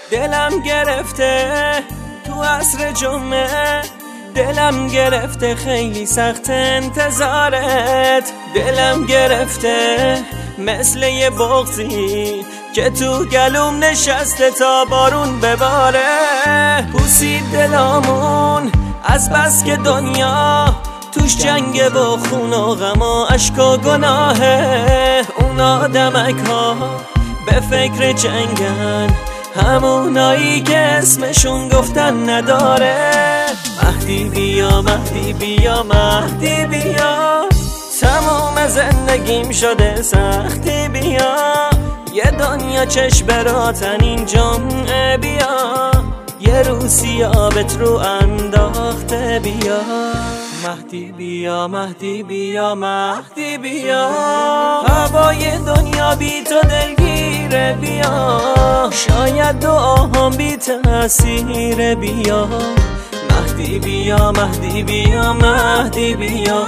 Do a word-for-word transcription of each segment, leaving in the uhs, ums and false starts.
دلم گرفته تو عصر جمعه، دلم گرفته خیلی سخت انتظارت. دلم گرفته مثل یه بغضی که تو گلوم نشسته تا بارون بباره. پوسید دلامون از بس که دنیا توش جنگ با خون و غم و عشق و گناهه. اون آدمک ها به فکر جنگن، همونایی که اسمشون گفتن نداره. مهدی بیا مهدی بیا مهدی بیا، تمام زندگیم شده سختی بیا. یه دنیا چشم براتن این جمعه بیا، یه روسی آبت رو انداخته بیا. مهدی بیا مهدی بیا مهدی بیا، هوای دنیا بی تو دلگیره بیا. شاید دعاهام بی تأثیر بیا. مهدی بیا مهدی بیا مهدی بیا.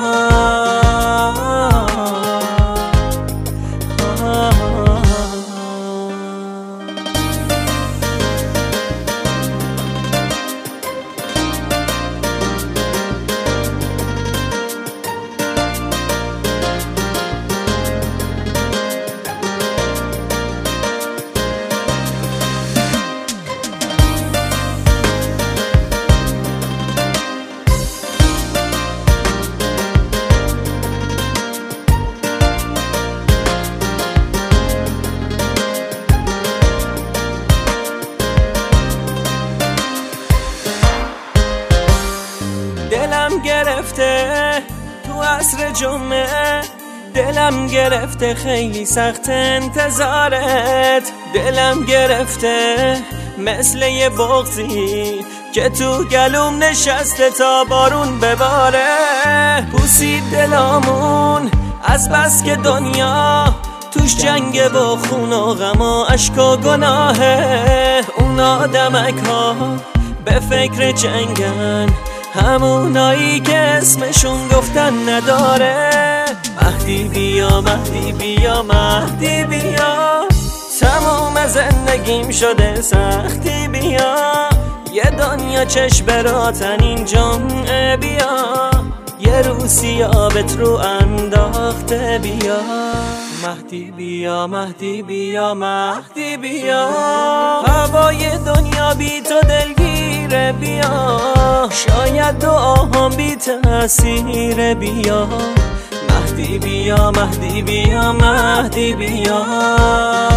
دلم گرفته تو عصر جمعه، دلم گرفته خیلی سخت انتظارت. دلم گرفته مثل یه بغضی که تو گلوم نشسته تا بارون بباره. پوسید دلامون از بس که دنیا توش جنگ با خون و غم و عشق و گناهه. اون آدمک ها به فکر جنگن، همونایی که اسمشون گفتن نداره. مهدی بیا مهدی بیا مهدی بیا، تمام زندگیم شده سختی بیا. یه دنیا چشم براتن این جمعه بیا، یه روسی آبت رو انداخته بیا. مهدی بیا مهدی بیا مهدی بیا، هوای دنیا بی تو دلگیره بیا. شاید دعاهام بی تأثیر بیا. مهدی بیا مهدی بیا مهدی بیا.